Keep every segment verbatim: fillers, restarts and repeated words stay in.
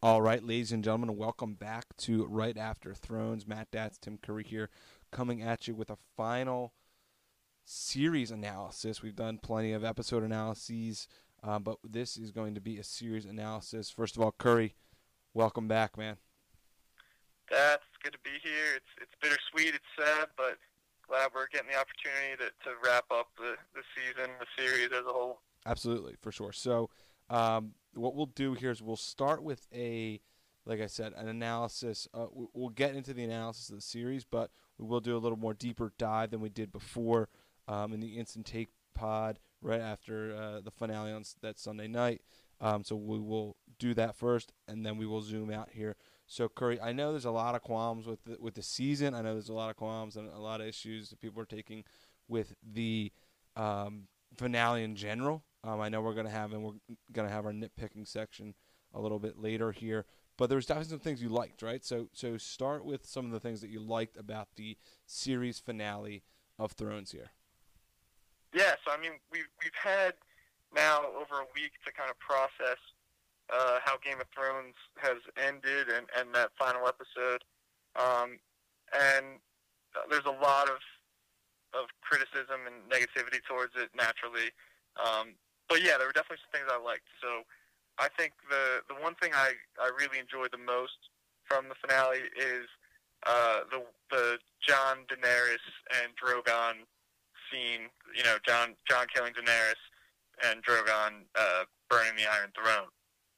All right, ladies and gentlemen, welcome back to Right After Thrones. Matt Datz, Tim Curry here, coming at you with a final series analysis. We've done plenty of episode analyses, uh, but this is going to be a series analysis. First of all, Curry, welcome back, man. That's good to be here. It's it's bittersweet, it's sad, but glad we're getting the opportunity to, to wrap up the, the season, the series as a whole. Absolutely, for sure. So um, what we'll do here is we'll start with a, like I said, an analysis. Uh, we'll get into the analysis of the series, but we will do a little more deeper dive than we did before um, in the Instant Take pod right after uh, the finale on that Sunday night. Um, so we will do that first, and then we will zoom out here. So, Curry, I know there's a lot of qualms with the, with the season. I know there's a lot of qualms and a lot of issues that people are taking with the um, finale in general. Um, I know we're going to have, and we're going to have our nitpicking section a little bit later here. But there's definitely some things you liked, right? So, so start with some of the things that you liked about the series finale of Thrones here. Yeah, so I mean, we've we've had now over a week to kind of process uh, how Game of Thrones has ended and, and that final episode. Um, and there's a lot of of criticism and negativity towards it naturally. Um, but yeah, there were definitely some things I liked. So I think the, the one thing I, I really enjoyed the most from the finale is uh, the the Jon, Daenerys, and Drogon scene. You know, Jon Jon killing Daenerys and Drogon uh, burning the Iron Throne.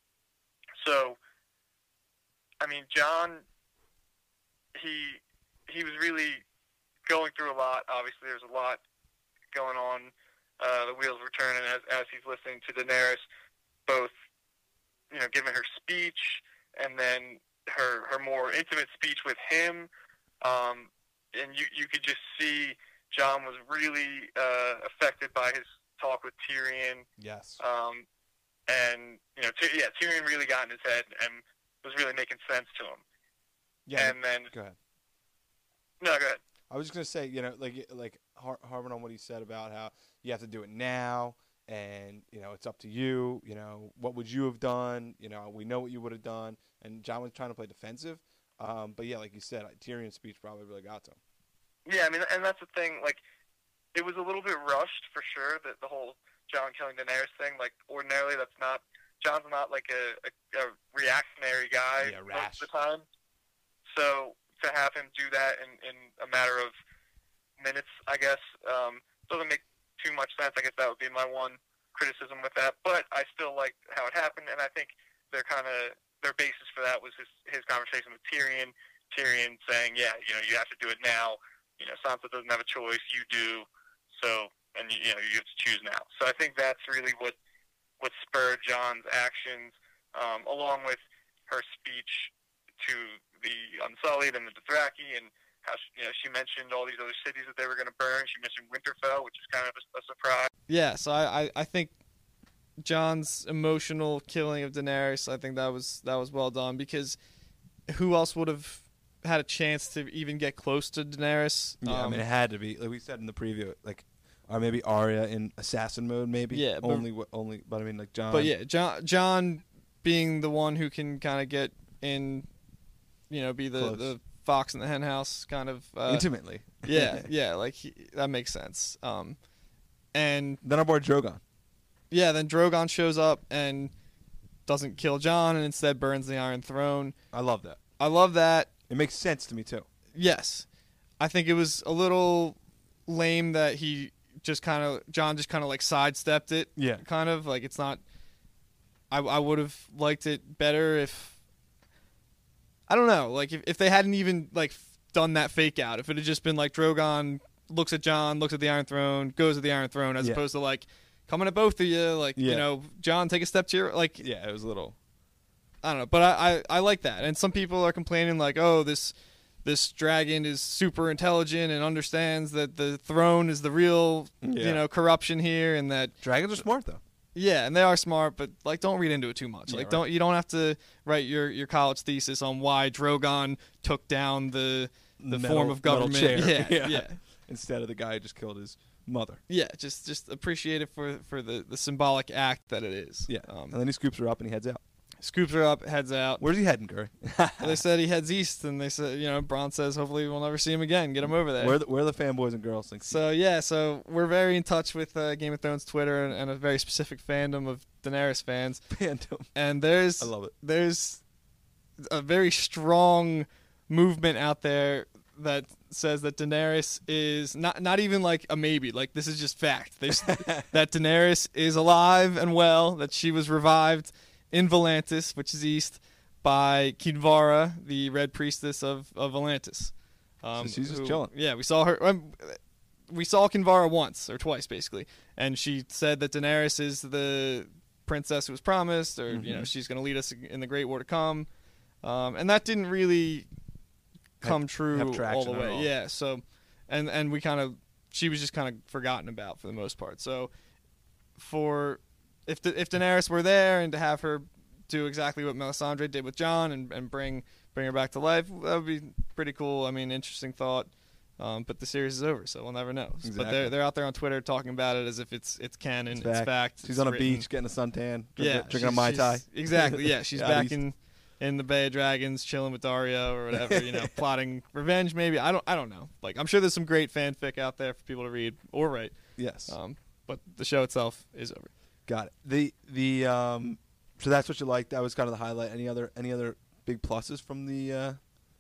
So, I mean, Jon, he he was really going through a lot. Obviously, there's a lot going on. Uh, the wheels were turning as as he's listening to Daenerys, both, you know, giving her speech and then her her more intimate speech with him. Um, and you you could just see Jon was really uh, affected by his talk with Tyrion. Yes. Um, and you know, Ty- yeah, Tyrion really got in his head and was really making sense to him. Yeah. And then Go ahead. No, go ahead. I was just gonna say, you know, like like har- harping on what he said about how you have to do it now, and you know it's up to you. You know, what would you have done? You know, we know what you would have done. And Jon was trying to play defensive, um, but yeah, like you said, Tyrion's speech probably really got to him. Yeah, I mean, and that's the thing. Like, it was a little bit rushed for sure. That the whole Jon killing Daenerys thing. Like, ordinarily, that's not Jon's not like a, a, a reactionary guy Yeah, most rash. of the time. So to have him do that in, in a matter of minutes, I guess, um, doesn't make too much sense. I guess that would be my one criticism with that. But I still liked how it happened, and I think their kind of their basis for that was his his conversation with Tyrion. Tyrion saying, "Yeah, you know, you have to do it now. You know, Sansa doesn't have a choice. You do. So, and you know, you have to choose now." So I think that's really what what spurred Jon's actions, um, along with her speech to the Unsullied and the Dothraki, and how she, you know, she mentioned all these other cities that they were going to burn. She mentioned Winterfell, which is kind of a, a surprise. Yeah, so I, I, I think Jon's emotional killing of Daenerys, I think that was that was well done, because who else would have had a chance to even get close to Daenerys? Yeah, um, I mean, it had to be, like we said in the preview, like, or maybe Arya in assassin mode, maybe. Yeah, but- only what only, but I mean, like Jon. But yeah, Jon, Jon being the one who can kind of get in, you know, be the, Close. the fox in the hen house kind of. Uh, intimately. Yeah, yeah, like he, that makes sense. Um, and Then our boy Drogon. yeah, then Drogon shows up and doesn't kill Jon and instead burns the Iron Throne. I love that. I love that. It makes sense to me too. Yes, I think it was a little lame that he just kind of Jon just kind of like sidestepped it. Yeah. kind of like it's not. I I would have liked it better if. I don't know, like if if they hadn't even like done that fake out, if it had just been like Drogon looks at Jon, looks at the Iron Throne, goes to the Iron Throne, as Yeah. opposed to like coming at both of you, like Yeah. you know, Jon, take a step to your like. Yeah, it was a little. I don't know, but I, I, I like that. And some people are complaining like, oh, this this dragon is super intelligent and understands that the throne is the real, Yeah. you know, corruption here, and that Dragons are smart though. yeah, and they are smart, but like don't read into it too much. Yeah, like right. don't you don't have to write your, your college thesis on why Drogon took down the the Metal- form of government. metal chair. Yeah, Yeah. yeah. Instead of the guy who just killed his mother. Yeah, just just appreciate it for, for the, the symbolic act that it is. Yeah. Um, and then he scoops her up and he heads out. scoops her up, heads out. Where's he heading, Curry? They said he heads east, and they said, you know, Bronn says hopefully we'll never see him again. Get him over there. Where the, where the fanboys and girls think. So yeah, so we're very in touch with uh, Game of Thrones Twitter and, and a very specific fandom of Daenerys fans. Fandom. And there's I love it. There's a very strong movement out there that says that Daenerys is not not even like a maybe. Like this is just fact. They, that Daenerys is alive and well. That she was revived in Volantis, which is east, by Kinvara, the Red Priestess of of Volantis. Um, so she's just who, chilling. Yeah, we saw her. Um, we saw Kinvara once or twice, basically, and she said that Daenerys is the princess who was promised, or mm-hmm. you know, she's going to lead us in the Great War to come. Um, and that didn't really come have, true have all the way. all. Yeah. So, and and we kind of she was just kind of forgotten about for the most part. So, for if the, if Daenerys were there and to have her do exactly what Melisandre did with Jon and, and bring bring her back to life, that would be pretty cool. I mean, interesting thought. Um, but the series is over, so we'll never know. Exactly. But they're they're out there on Twitter talking about it as if it's it's canon, it's it's fact. fact. She's it's on a written. beach getting a suntan, drinking, Yeah, drinking a Mai Tai. Exactly, yeah. She's Yeah, back east. in in the Bay of Dragons, chilling with Dario or whatever, you know, plotting revenge. Maybe I don't I don't know. Like I'm sure there's some great fanfic out there for people to read or write. Yes. Um, but the show itself is over. Got it. The the um, so that's what you liked. That was kind of the highlight. Any other any other big pluses from the uh,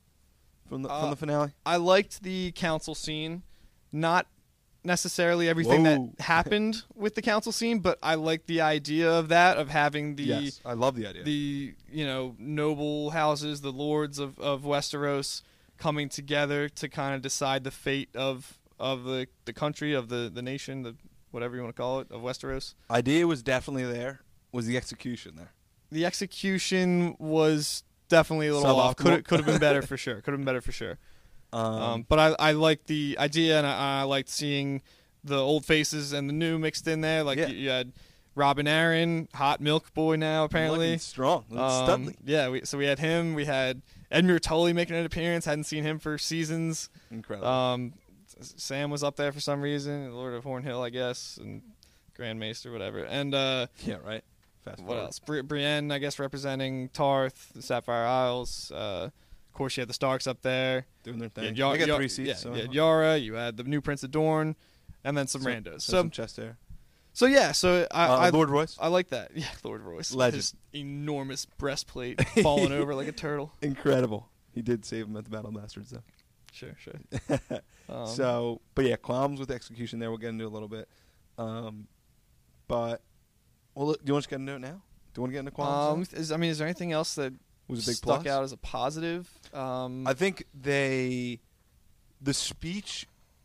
from the Uh, from the finale? I liked the council scene, not necessarily everything Whoa. that happened with the council scene, but I liked the idea of that, of having the yes, I love the idea. the you know noble houses, the lords of, of Westeros coming together to kind of decide the fate of of the, the country, of the, the nation, the whatever you want to call it, of Westeros. Idea was definitely there. Was the execution there? The execution was definitely a little Suboptimal. off. Could could have been better for sure. Could have been better for sure. Um, Um, but I I liked the idea, and I, I liked seeing the old faces and the new mixed in there. Like Yeah. you, you had Robin Aaron, hot milk boy now apparently. looking strong, looking Um, studly. yeah, we, so we had him. We had Edmure Tully making an appearance. Hadn't seen him for seasons. Incredible. Um, Sam was up there for some reason. Lord of Hornhill, I guess, and Grand Maester, whatever. And uh, yeah, right. Fast what forward. else? Bri- Brienne, I guess, representing Tarth, the Sapphire Isles. Uh, of course, you had the Starks up there. Doing their You thing. had Yar- they got Yar- three seats. Yeah, so you had Yara. You had the new Prince of Dorne, and then some Some- randos. so So, some chest hair. so yeah. So I, Uh, I Lord Royce. I like that. Yeah, Lord Royce. with Legend. his enormous breastplate falling over like a turtle. Incredible. He did save him at the Battle of Bastards, though. Sure, sure. Um, so, but yeah, qualms with execution there. We'll get into a little bit. Um, but, well, look, do you want to get into it now? Do you want to get into qualms? Um, is, I mean, is there anything else that was a big stuck plus? out as a positive? Um, I think they, the speech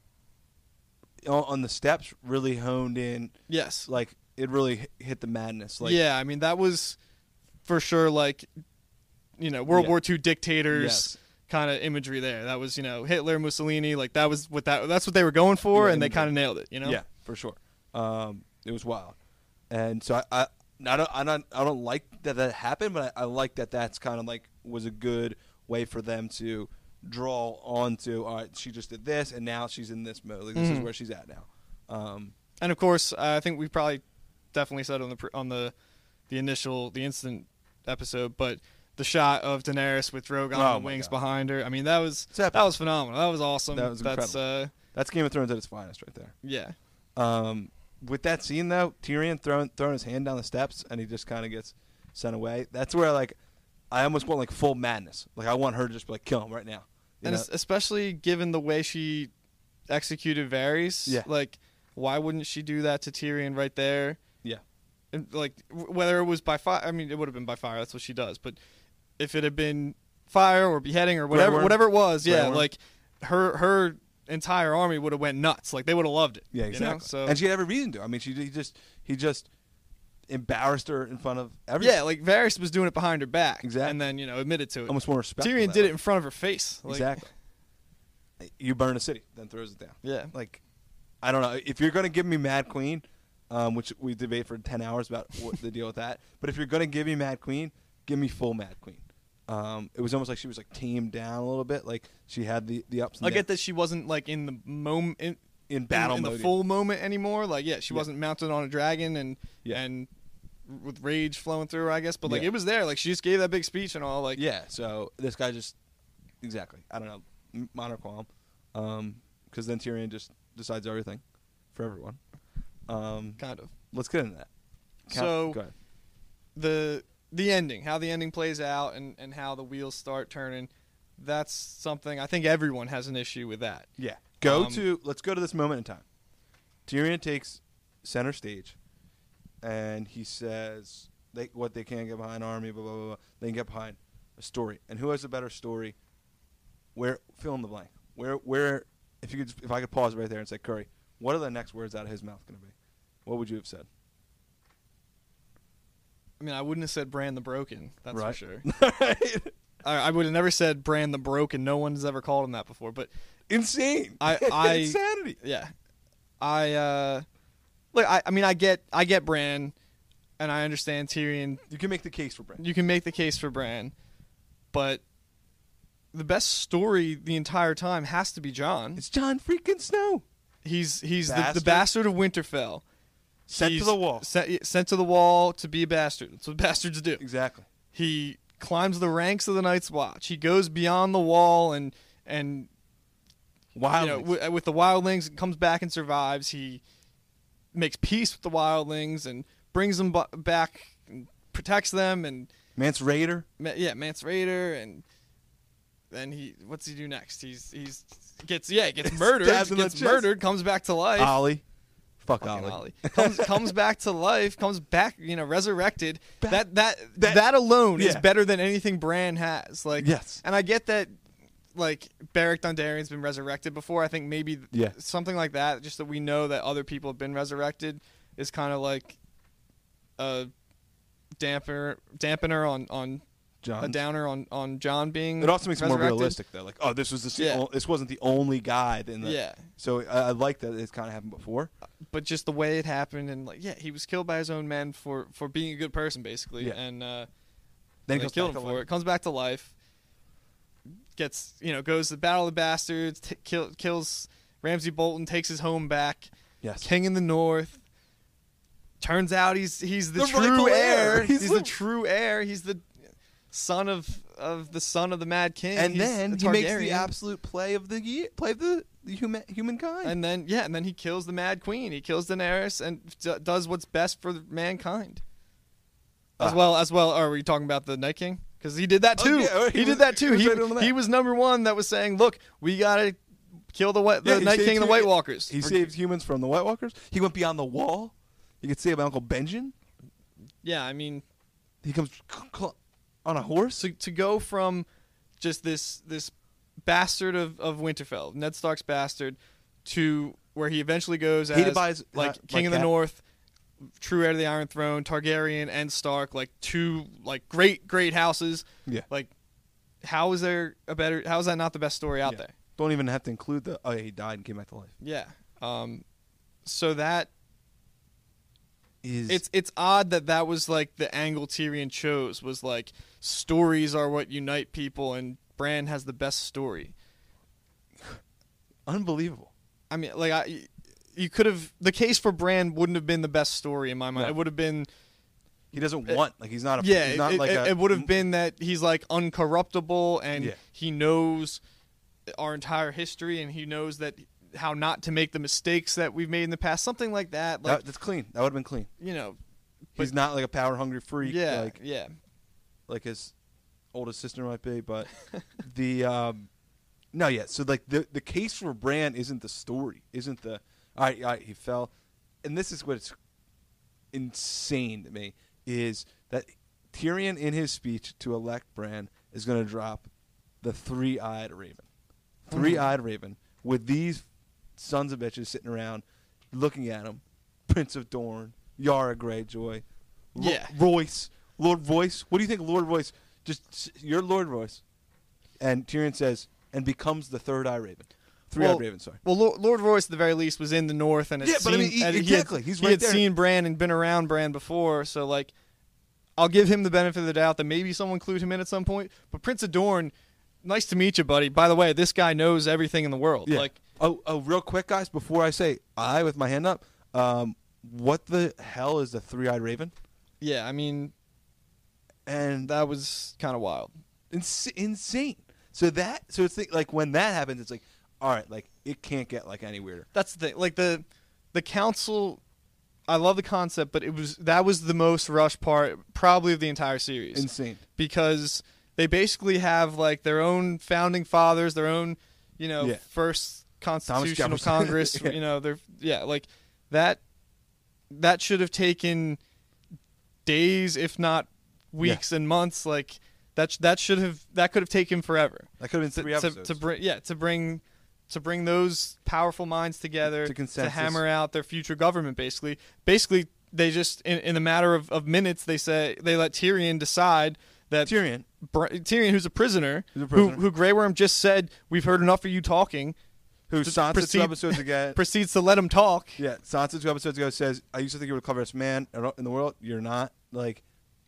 on, on the steps really honed in. yes. Like it really hit- hit the madness. Like yeah, I mean that was for sure like, you know, World Yeah. War Two dictators Yes. kind of imagery there. That was, you know, Hitler, Mussolini, like that was what that that's what they were going for, Yeah, and they imagery. kind of nailed it. You know. Yeah, for sure. Um, it was wild, and so I, I, I don't, I don't, I don't like that that happened, but I, I like that that's kind of like was a good way for them to draw onto. All right, she just did this, and now she's in this mode. Like, this is Mhm. where she's at now. Um, And of course, I think we probably definitely said on the pr- on the the initial the instant episode, but the shot of Daenerys with Drogon Oh on the my wings God. behind her. I mean, that was It's epic. that was phenomenal. That was awesome. That was That's uh, that's Game of Thrones at its finest, right there. yeah. Um, with that scene though, Tyrion throwing throwing his hand down the steps, and he just kind of gets sent away. That's where like I almost want like full madness. Like I want her to just be like kill him right now. You And know? es- especially given the way she executed Varys, Yeah. like why wouldn't she do that to Tyrion right there? Yeah. And, like w- whether it was by fire, I mean it would have been by fire. That's what she does. But if it had been fire or beheading or whatever, Right, whatever it was, yeah, Right, like her her entire army would have went nuts. Like they would have loved it. Yeah, you know? exactly. So and she had every reason to. I mean, she he just he just embarrassed her in front of everyone. yeah, like Varys was doing it behind her back, Exactly. and then you know admitted to it. almost more respect. Tyrion did it in front of her face. Like, exactly. You burn a city, then throws it down. Yeah. Like, I don't know if you're gonna give me Mad Queen, um, which we debate for ten hours about what the deal with that. But if you're gonna give me Mad Queen, give me full Mad Queen. Um, it was almost like she was like tamed down a little bit. Like she had the the ups and I downs get that she wasn't like in the moment. In, in battle in, in mode. the full moment anymore. Like, yeah, she Yeah. wasn't mounted on a dragon and Yeah. and with rage flowing through her, I guess. But like Yeah. it was there. Like she just gave that big speech and all. Like Yeah, so this guy just exactly. I don't know, m- minor qualm, um, because then Tyrion just decides everything for everyone. Um, kind of. let's get into that. Count- So go ahead. the the ending, how the ending plays out, and and how the wheels start turning. That's something I think everyone has an issue with that. Yeah, go um, to let's go to this moment in time. Tyrion takes center stage, and he says they what they can't get behind army, blah blah blah. blah. They can get behind a story, and who has a better story? Where fill in the blank. Where where if you could if I could pause right there and say Curry, what are the next words out of his mouth going to be? What would you have said? I mean, I wouldn't have said Bran the Broken. That's Right. for sure. Right. I, I would have never said Bran the Broken. No one's ever called him that before. But Insane. I- I- Insanity. yeah, I uh, look. I, I mean, I get I get Bran, and I understand Tyrion. You can make the case for Bran. You can make the case for Bran, but the best story the entire time has to be Jon. It's Jon freaking Snow. He's he's the, the Bastard. bastard of Winterfell. Sent to He's the wall. Sent, sent to the wall to be a bastard. That's what bastards do. Exactly. He climbs the ranks of the Night's Watch. He goes beyond the wall and and Wild. you know w- with the wildlings and comes back and survives. He makes peace with the wildlings and brings them bu- back and protects them and Mance Raider. Ma- yeah, Mance Raider and then he what's he do next? He's he's gets yeah, he gets murdered, Stabbed in the gets chest. murdered, comes back to life. Ollie. Fuck Fucking Ollie. Ollie. comes comes back to life, comes back, you know, resurrected. Back- that, that that- that alone is yeah. better than anything Bran has. Like, Yes. and I get that, like Beric Dondarrion's been resurrected before. I think maybe Yeah. something like that, just that we know that other people have been resurrected, is kind of like a damper dampener on on Jon. a downer on on Jon being. It also makes it more resurrected. realistic though. Like, oh, this was the se- Yeah. o- this wasn't the only guy in the. Yeah. So I, I like that it's kind of happened before. But just the way it happened, and like, yeah, he was killed by his own men for for being a good person, basically, Yeah. and uh, Then they he goes killed back him to for life. it. Comes back to life. Gets you know goes to the Battle of the Bastards, t- kill, kills Ramsay Bolton, takes his home back. Yes. King in the North. Turns out he's he's the, The true rightful heir. heir. He's, He's the, the- true heir. He's the son of of the son of the Mad King. And He's then a he makes the Targaryen. absolute play of the year, play of the, the human humankind. And then yeah, and then he kills the Mad Queen. He kills Daenerys and d- does what's best for mankind. As Ah. well as well. Are we talking about the Night King? Because he did that Oh, too. yeah, oh, he he was- did that he too. was He right on that. he was number one that was saying, "Look, we gotta kill the White, Yeah, the he Night saved King and the hu- White Walkers." He For- saved humans from the White Walkers. He went beyond the wall. You could say about Uncle Benjen. yeah, I mean, He comes c- cl- on a horse. to to go from just this this bastard of, of Winterfell, Ned Stark's bastard, to where he eventually goes as Hated by his- like uh, King like of the Cap. North, true heir to the Iron Throne, Targaryen and Stark, like two like great great houses. Yeah. Like, how is there a better? How is that not the best story out Yeah. there? Don't even have to include the. Oh, yeah, he died and came back to life. Yeah. Um. So that Is it's it's odd that that was like the angle Tyrion chose, was like stories are what unite people, and Bran has the best story. unbelievable. I mean, like I, you could have the case for Bran wouldn't have been the best story in my mind. No. It would have been He doesn't It- want like he's not a. yeah. He's not it like it, a, it would have been that he's like uncorruptible and Yeah. he knows our entire history and he knows that how not to make the mistakes that we've made in the past. Something like that. Like That, that's clean. That would have been clean. you know. He's But- not like a power hungry freak. Yeah. Like yeah. like his oldest sister might be, but the um, no, yeah. So like the the case for Bran isn't the story, isn't the all right, all right, he fell, and this is what's insane to me is that Tyrion in his speech to elect Bran is going to drop the three-eyed raven, three-eyed raven with these sons of bitches sitting around looking at him, Prince of Dorne, Yara Greyjoy, Ro- Yeah. Royce, Lord Voice. What do you think, Lord Voice? Just s- you're Lord Voice, and Tyrion says, and becomes the third eye raven, three-eyed Well, raven. Sorry. Well, Lord, Lord Royce, at the very least, was in the North and had Yeah, but I seen, mean, he- and exactly. He had, He's he right had there. seen Bran and been around Bran before, so like, I'll give him the benefit of the doubt that maybe someone clued him in at some point. But Prince of Dorne, nice to meet you, buddy. By the way, this guy knows everything in the world. Yeah. Like, oh, oh, real quick, guys, before I say I with my hand up, um, what the hell is the three-eyed raven? Yeah, I mean, and that was kind of wild. Ins- insane. So that, so it's like, like when that happens, it's like, all right, like it can't get like any weirder. That's the thing. Like the the council, I love the concept, but it was that was the most rushed part, probably of the entire series. Insane. Because they basically have like their own founding fathers, their own, you know, Yeah. first constitutional Jefferson. Congress. Yeah. You know, they're yeah, like that. That should have taken days, if not weeks and months. Like that. That should have. That could have taken forever. That could have been three to, episodes. to, to bring. Yeah, to bring. To bring those powerful minds together To consensus. hammer out their future government, basically. Basically, they just in, in a matter of, of minutes, they say they let Tyrion decide that Tyrion. Br- Tyrion, who's a prisoner, Who's a prisoner. Who, who Grey Worm just said, "We've heard enough of you talking," Who Just Sansa proceed- two episodes ago. proceeds to let him talk. Yeah, Sansa two episodes ago says, "I used to think you were the cleverest man in the world. You're not." Like,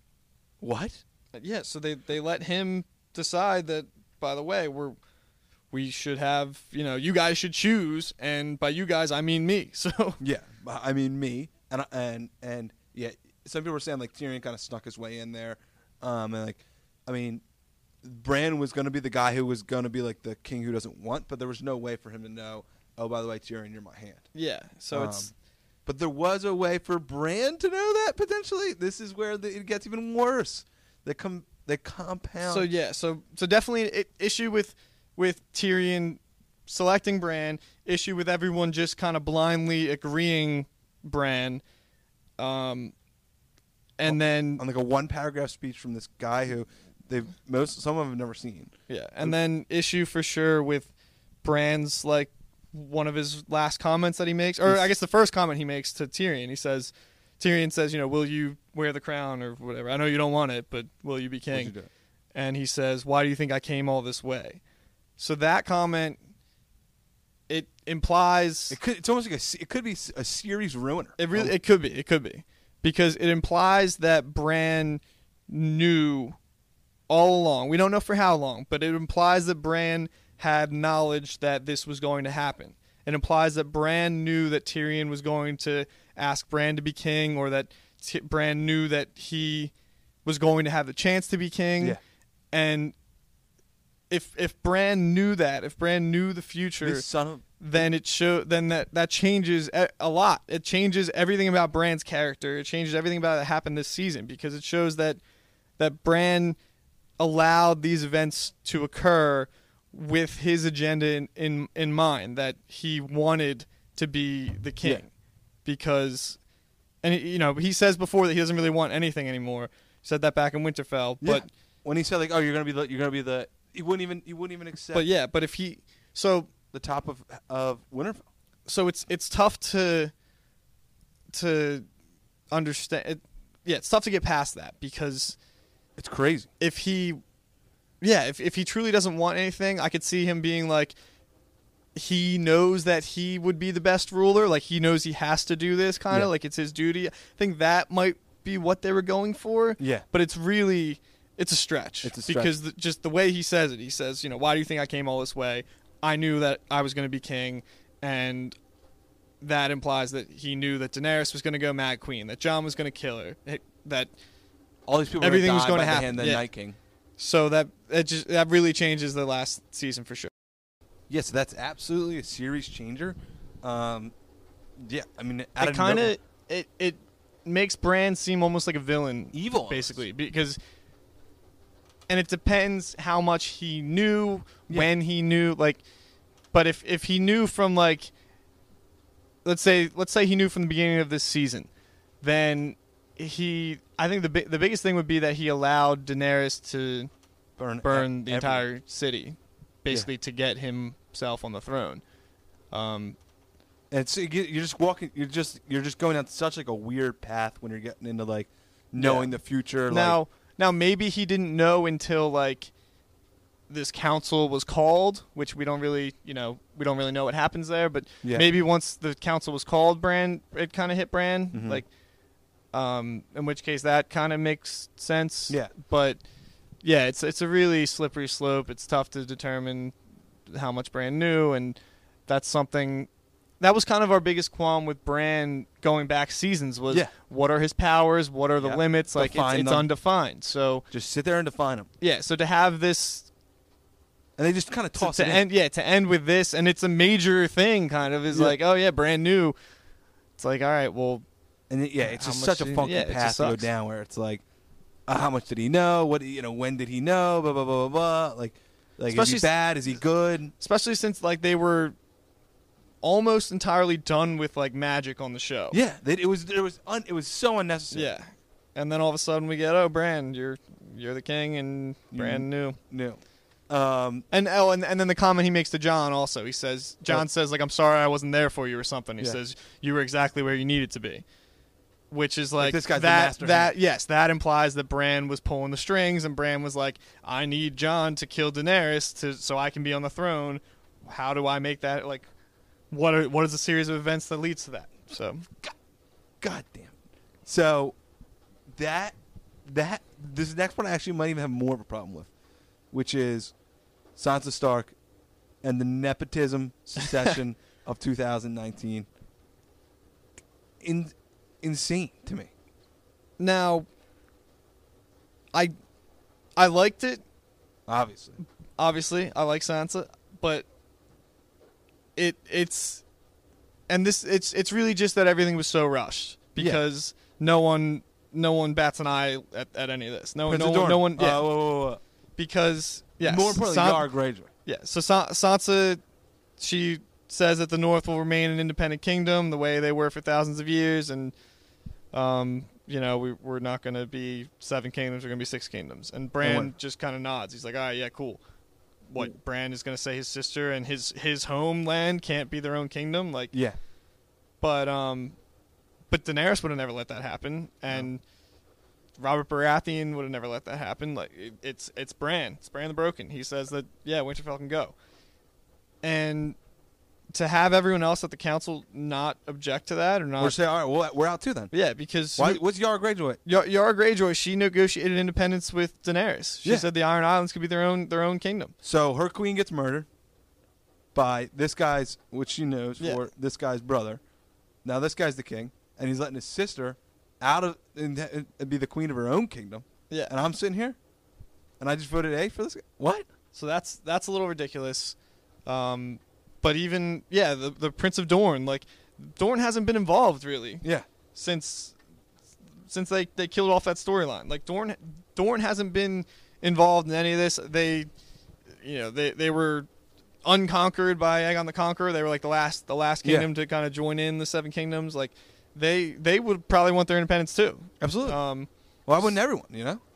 what? Yeah, so they they let him decide that. By the way, we're we should have, you know, you guys should choose, and by you guys I mean me. So Yeah, I mean me, and and and yeah. Some people were saying like Tyrion kind of snuck his way in there, um, and like, I mean, Bran was going to be the guy who was going to be like the king who doesn't want, but there was no way for him to know. Oh, by the way, Tyrion, you're my hand. yeah, so Um, it's But there was a way for Bran to know that potentially. This is where the, it gets even worse. They come, they compound. so yeah, so so definitely an issue with with Tyrion selecting Bran, issue with everyone just kind of blindly agreeing Bran, um, and then on like a one paragraph speech from this guy who they've most some of them have never seen. yeah, and then issue for sure with Bran's like one of his last comments that he makes, or I guess the first comment he makes to Tyrion. He says, Tyrion says, you know, will you wear the crown or whatever? I know you don't want it, but will you be What'd king? you do? And he says, why do you think I came all this way? So that comment, it implies It could. It's almost like a. se- It could be s- a series ruiner. it really Um, it could be it could be because it implies that Bran knew all along. We don't know for how long, but it implies that Bran had knowledge that this was going to happen. It implies that Bran knew that Tyrion was going to ask Bran to be king, or that T- Bran knew that he was going to have the chance to be king. Yeah. And if if Bran knew that, if Bran knew the future, This son of. then it show then that that changes a, a lot. It changes everything about Bran's character. It changes everything about that happened this season, because it shows that that Bran allowed these events to occur with his agenda in in, in mind, that he wanted to be the king. Yeah. Because and you know, he says before that he doesn't really want anything anymore. He said that back in Winterfell, Yeah. but When he said like, "Oh, you're gonna be the. You're gonna be the." He wouldn't even. He wouldn't even accept. but yeah, but if he so the top of of Winterfell. so it's it's tough to to understand it, yeah, it's tough to get past that, because It's crazy. if he yeah if, if he truly doesn't want anything, I could see him being like, he knows that he would be the best ruler, like he knows he has to do this kind of Yeah. like it's his duty. I think that might be what they were going for. Yeah. But it's really it's a stretch. It's a stretch. Because the, just the way he says it, he says, you know, why do you think I came all this way? I knew that I was going to be king, and that implies that he knew that Daenerys was going to go Mad Queen, that Jon was going to kill her, it- that All these people. Everything were was gonna gonna die by the happen, hand of the yeah. Night King. so that it just that really changes the last season for sure. Yes, that's absolutely a series changer. Um, yeah, I mean, out It kind nowhere- of it it makes Bran seem almost like a villain, evil, almost. basically, because and it depends how much he knew, Yeah. when he knew, like, but if if he knew from like let's say let's say he knew from the beginning of this season, then he I think the bi- the biggest thing would be that he allowed Daenerys to burn burn e- the every- entire city, basically to get himself on the throne. Um, And so you get- you're just walking. You're just you're just going down such like a weird path when you're getting into like knowing the future. now, like, now maybe he didn't know until like this council was called, which we don't really, you know, we don't really know what happens there. But Yeah. maybe once the council was called, Bran, it kind of hit Bran, Mhm. like, um, in which case that kind of makes sense. Yeah. But yeah, it's it's a really slippery slope. It's tough to determine how much Bran knew, and that's something. that was kind of our biggest qualm with Bran going back seasons was Yeah. what are his powers, what are the Yeah. limits, like it's, Define it's them. undefined. So Just sit there and define them. yeah, so to have this And they just kind of to, toss to it in. end, yeah, to end with this, and it's a major thing, kind of is Yeah. like, oh yeah, brand new. It's like, all right, well, And it, yeah, it's How just much such a did he- funky yeah, it path just to go sucks. down where it's like, uh, how much did he know? What you know? When did he know? Blah blah blah blah blah. Like, like is Especially he s- bad? Is he good? especially since like they were almost entirely done with like magic on the show. Yeah, they, it was it was un, it was so unnecessary. Yeah. And then all of a sudden we get, oh, Bran, you're you're the king, and Bran knew. no. Um, And oh, and, and then the comment he makes to John also. He says, John Oh. says, like, I'm sorry I wasn't there for you or something. He Yeah. says, you were exactly where you needed to be. Which is like, this guy's the that, master that hand. yes, that implies that Bran was pulling the strings, and Bran was like, I need John to kill Daenerys to so I can be on the throne. How do I make that, like, what are, what is the series of events that leads to that? So, God damn. So that that this next one I actually might even have more of a problem with, which is Sansa Stark and the nepotism succession of two thousand nineteen. In, insane to me. now, I, I liked it. Obviously. Obviously, I like Sansa, but it it's and this it's it's really just that everything was so rushed because no one no one bats an eye at, at any of this. No Prince no of one Dorne. no one yeah, Uh, whoa, whoa, whoa. because yes, More importantly, San- Yara Greyjoy. yeah. So Sa- Sansa, she says that the North will remain an independent kingdom the way they were for thousands of years, and um, you know, we we're not going to be seven kingdoms; we're going to be six kingdoms. And Bran when? just kind of nods. He's like, "All right, yeah, cool." What Bran is going to say his sister and his his homeland can't be their own kingdom, like, Yeah. but um, but Daenerys would have never let that happen, and Robert Baratheon would have never let that happen. Like it, it's it's Bran, it's Bran the Broken. He says that yeah, Winterfell can go, and to have everyone else at the council not object to that or not, We're saying, all right, well, we're out too then. yeah, because Why, what's Yara Greyjoy? Y- Yara Greyjoy, she negotiated independence with Daenerys. She Yeah. said the Iron Islands could be their own their own kingdom. So her queen gets murdered by this guy's, which she knows Yeah. for this guy's brother. Now this guy's the king, and he's letting his sister out of and, and be the queen of her own kingdom. Yeah, And I'm sitting here, and I just voted A for this guy. What? so that's that's a little ridiculous. Um, but even yeah, the the Prince of Dorne, like Dorne hasn't been involved really Yeah. since since they, they killed off that storyline. Like Dorne Dorne hasn't been involved in any of this. They you know, they they were unconquered by Aegon the Conqueror. They were like the last the last Yeah. kingdom to kind of join in the Seven Kingdoms. Like they they would probably want their independence too. Absolutely. Um, Why wouldn't everyone? You know.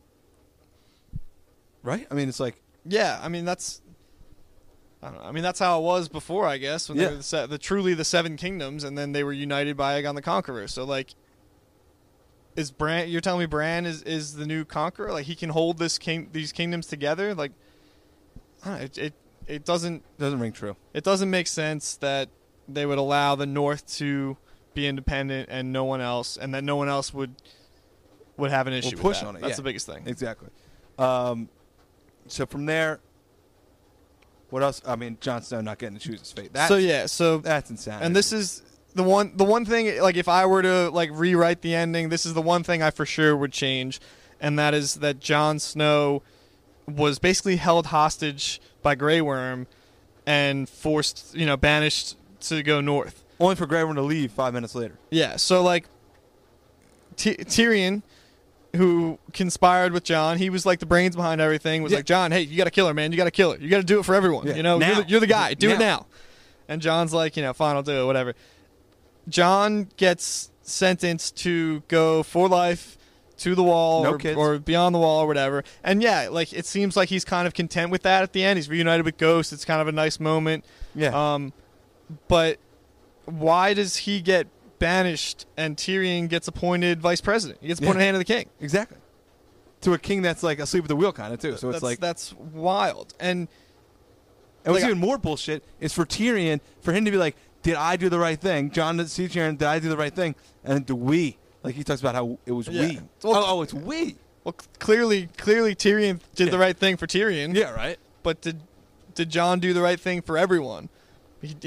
Right. I mean, it's like yeah, I mean that's I don't know. I mean that's how it was before, I guess, when Yeah. they were the, se- the truly the Seven Kingdoms, and then they were united by Aegon the Conqueror. So like, is Bran? You're telling me Bran is, is the new conqueror? Like he can hold this king these kingdoms together? Like, I don't know, it it it doesn't doesn't ring true. it doesn't make sense that they would allow the North to be independent and no one else, and that no one else would would have an issue. push with that. on it, That's yeah. the biggest thing. Exactly. Um, so from there, what else? I mean, Jon Snow not getting to choose his fate. That's, so yeah, so that's insanity. and this is the one the one thing, like if I were to like rewrite the ending, this is the one thing I for sure would change, and that is that Jon Snow was basically held hostage by Grey Worm and forced, you know, banished to go north. only for Grey Worm to leave five minutes later. Yeah, so like T- Tyrion, who conspired with Jon, he was like the brains behind everything. Was Yeah. like, Jon, hey, you got to kill her, man. You got to kill her. You got to do it for everyone. Yeah. You know, Now. you're the, you're the guy. Do it Now. now. And Jon's like, you know, fine, I'll do it. Whatever. Jon gets sentenced to go for life to the wall No or, kids. or beyond the wall or whatever. And yeah, like it seems like he's kind of content with that at the end. He's reunited with Ghost. It's kind of a nice moment. Yeah. Um, but why does he get banished and Tyrion gets appointed vice president? He gets appointed Yeah. hand of the king. exactly. To a king that's like asleep at the wheel, kind of too. So it's that's, like, that's wild. And and what's like, even more bullshit is for Tyrion, for him to be like, "Did I do the right thing?" John to see Tyrion, "Did I do the right thing?" And the we, like he talks about how it was Yeah. we. Well, oh, oh, it's we. well, clearly, clearly Tyrion did Yeah. the right thing for Tyrion. Yeah, right. But did did Jon do the right thing for everyone? He, he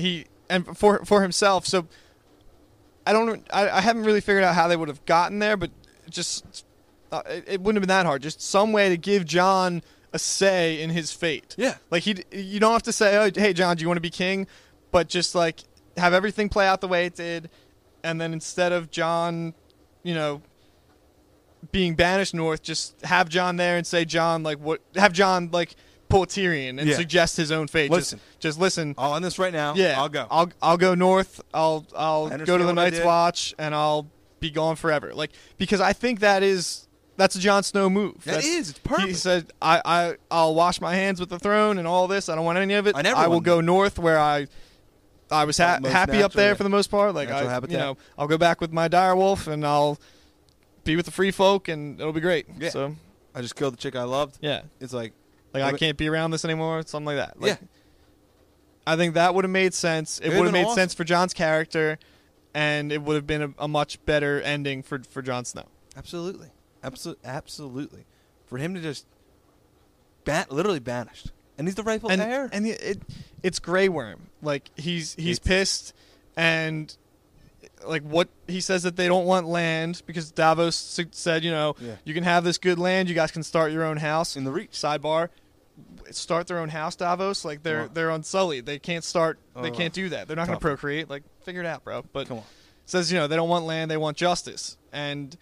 and for for himself. So I don't. I, I haven't really figured out how they would have gotten there, but just uh, it, it wouldn't have been that hard. Just some way to give Jon a say in his fate. Yeah. Like he, you don't have to say, "Oh, hey, Jon, do you want to be king?" But just like have everything play out the way it did, and then instead of Jon, you know, being banished north, just have Jon there and say, Jon, like what? Have Jon like pull Tyrion and Yeah. suggest his own fate. Listen. Just, just listen. I'll end this right now. Yeah, I'll go. I'll I'll go north. I'll I'll I understand go to the what I Night's did. Watch, and I'll be gone forever. Like because I think that is that's a Jon Snow move. That That's- is. It's perfect. He said, I, I, I'll wash my hands with the throne and all this. I don't want any of it. I never I will wanted go it. north where I I was ha- Most happy up natural, there yeah. for the most part. Like, Natural I, habitat. you know, I'll go back with my direwolf and I'll be with the free folk and it'll be great. Yeah. So, I just killed the chick I loved. yeah. It's like, Like, Yeah, I but- can't be around this anymore. Something like that. Like, yeah. I think that would have made sense. It It'd would have been made awesome. sense for Jon's character, and it would have been a, a much better ending for, for Jon Snow. Absolutely. Absolutely. Absolutely. For him to just ban- literally banished. And he's the rightful and heir. and it, it it's Grey Worm. Like he's he's It's- pissed, and like what he says that they don't want land because Davos s- said, you know, Yeah. you can have this good land. You guys can start your own house. In the Reach. Sidebar, start their own house, Davos. Like they're Come on. they're unsullied. They can't start. They Oh. can't do that. They're not going to Tough. procreate. Like figure it out, bro. But Come on. says, you know, they don't want land. They want justice. And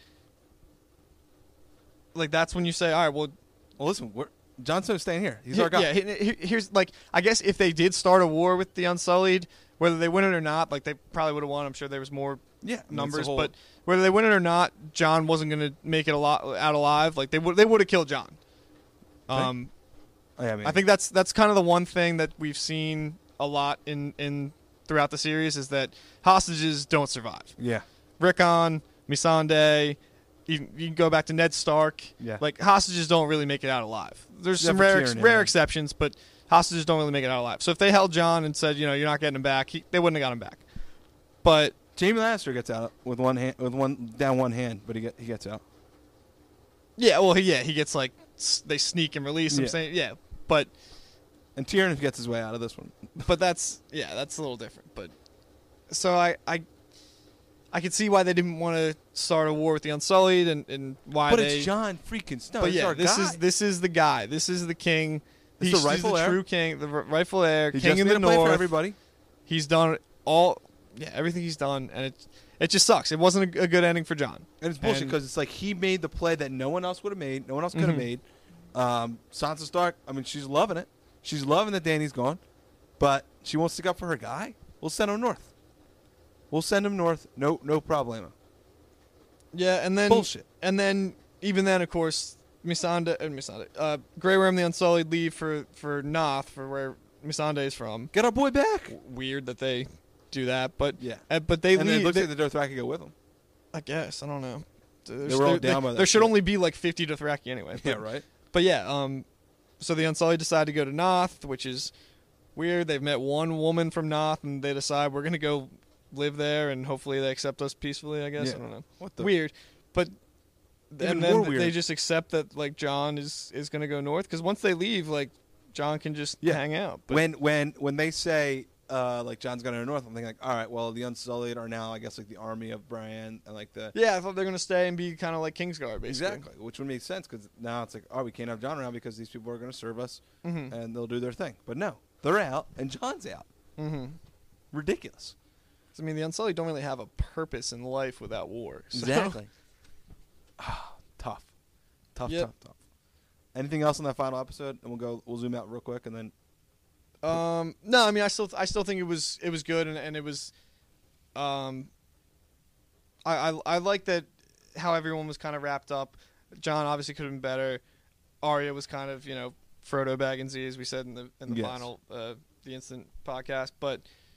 like that's when you say, all right, well. Well, listen, we're, Jon Snow's staying here. He's Here- our guy. Yeah, he- he- here's like I guess if they did start a war with the Unsullied, whether they win it or not, like they probably would have won. I'm sure there was more Yeah. I mean, it's the numbers, whole- but whether they win it or not, Jon wasn't going to make it a lot out alive. Like they would, they would have killed Jon. Um, Oh, yeah, I, mean, I think that's that's kind of the one thing that we've seen a lot in in throughout the series is that hostages don't survive. Yeah. Rickon, Missandei, you, you can go back to Ned Stark. Yeah. Like hostages don't really make it out alive. There's Except some for rare ex- Tyrion, rare yeah. exceptions, but hostages don't really make it out alive. So if they held Jon and said, you know, you're not getting him back, he, they wouldn't have got him back. But Jaime Lannister gets out with one hand, with one down one hand, but he get he gets out. yeah, well, he, yeah, he gets like s- they sneak and release him, Yeah. saying, yeah, but And Tyrion gets his way out of this one. but that's yeah, that's a little different. But so I I I could see why they didn't want to start a war with the Unsullied and, and why But they. it's Jon freaking Snow. But He's yeah, our this guy. is this is the guy. This is the king. It's He's the rightful he's the heir. true king, the r- rightful heir, He king just in made the a play north. for everybody. He's done all, yeah, everything he's done, and it it just sucks. It wasn't a, a good ending for Jon. And it's bullshit And- because it's like he made the play that no one else would have made. No one else could have Mhm. made. Um, Sansa Stark, I mean, she's loving it. She's loving that Dany's gone, but she won't stick up for her guy. We'll send him north. We'll send him north. No, no problemo. Yeah, and then Bullshit. and then even then, of course, Missandei and Missandei, uh, Grey Worm the Unsullied leave for for Noth, for where Missandei is from. Get our boy back. Weird that they do that, but Yeah. uh, but they and then it leave. looks they- like the Dothraki go with him. I guess I don't know. There's- They were all there- down there- by that There should shit. only be like fifty Dothraki anyway. Yeah, but- right. But yeah, um, so the Unsullied decide to go to Noth, which is weird. They've met one woman from Noth, and they decide we're gonna go live there, and hopefully they accept us peacefully. I guess Yeah. I don't know. What the? Weird, but Even and then more they weird. just accept that like Jon is is gonna go north because once they leave, like Jon can just Yeah. hang out. But When when when they say uh, like Jon's going to go north, I'm thinking like, all right, well the Unsullied are now I guess like the army of Bran and like the yeah, I thought they're gonna stay and be kind of like Kingsguard, basically. exactly, which would make sense because now it's like, oh, we can't have Jon around because these people are going to serve us Mm-hmm. and they'll do their thing. But no, they're out and Jon's out. Mm-hmm. Ridiculous. I mean, the Unsullied don't really have a purpose in life without war. So. Exactly. Ah, tough, tough, Yep. tough, tough. Anything else on that final episode? And we'll go. We'll zoom out real quick and then. Um, no, I mean, I still, I still think it was, it was good, and, and it was, um, I, I, I like that how everyone was kind of wrapped up. Jon obviously could have been better. Arya was kind of, you know, Frodo Bagginsy, as we said in the in the Yes. final, uh, the instant podcast. But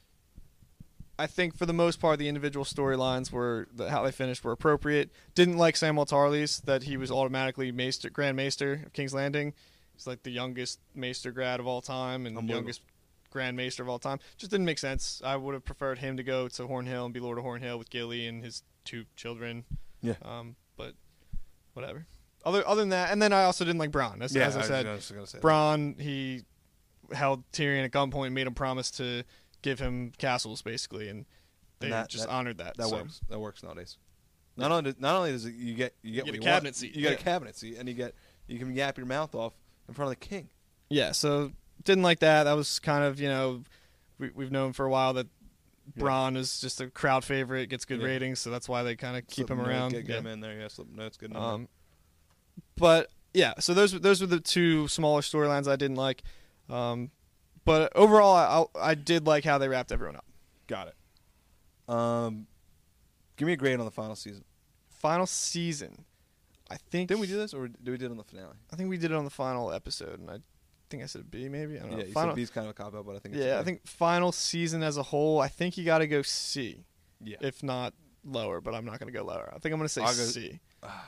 I think for the most part, the individual storylines were the, how they finished were appropriate. Didn't like Samwell Tarly's that he was automatically Maester, Grand Maester of King's Landing. He's like the youngest Maester grad of all time and Unbelievable. youngest Grand Maester of all time. Just didn't make sense. I would have preferred him to go to Hornhill and be Lord of Hornhill with Gilly and his two children. Yeah. Um, but whatever. Other other than that, and then I also didn't like Bronn. As, as I, said, was gonna say that. Bronn, he held Tyrion at gunpoint, made him promise to give him castles basically, and they And that- just that- honored that. That so. works. That works nowadays. Not only does, not only does it, you get you get, get what a you cabinet want, seat, you get yeah. a cabinet seat, and you get you can yap your mouth off in front of the king. Yeah, so didn't like that. That was kind of, you know, we, we've known for a while that Yeah. Braun is just a crowd favorite, gets good Yeah. ratings, so that's why they kind of keep Slip him note, around. Get, get Yeah. him in there. Yeah, slip notes. Good. number. Um, but yeah, so those those were the two smaller storylines I didn't like. Um, but overall, I, I did like how they wrapped everyone up. Got it. Um, give me a grade on the final season. Final season, I think. Didn't we do this, or did we do it on the finale? I think we did it on the final episode, and I think I said a B, maybe. I don't know. Yeah, you final, said B's kind of a cop out, but I think. It's yeah, a I B. think final season as a whole, I think you got to go C, Yeah. if not lower. But I'm not going to go lower. I think I'm going to say I'll go- C.